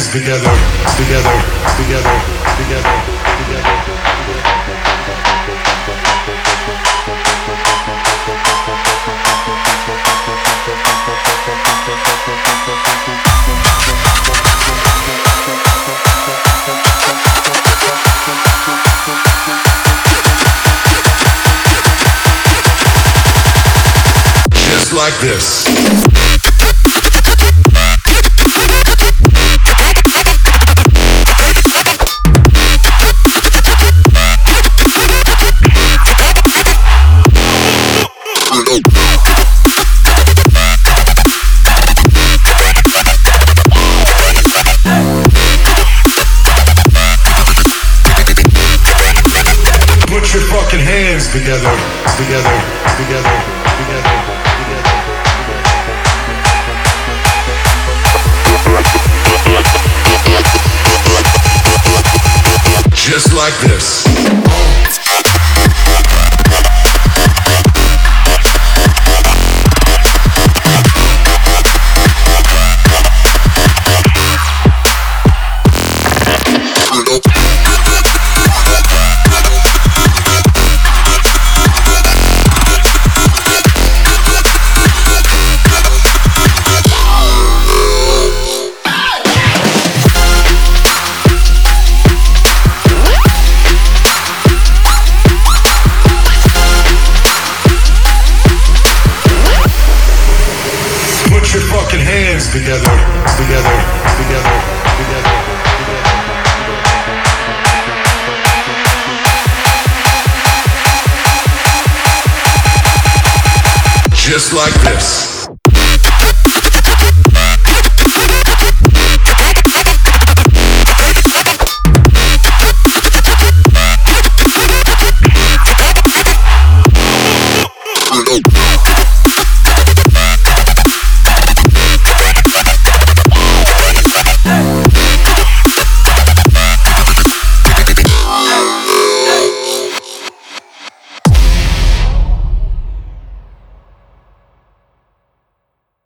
hands together, together, together, together, together. Just like this. Put your fucking hands together, together, together, together, together. Just like this. Put your fucking hands together, together, together, together, together. Just like this.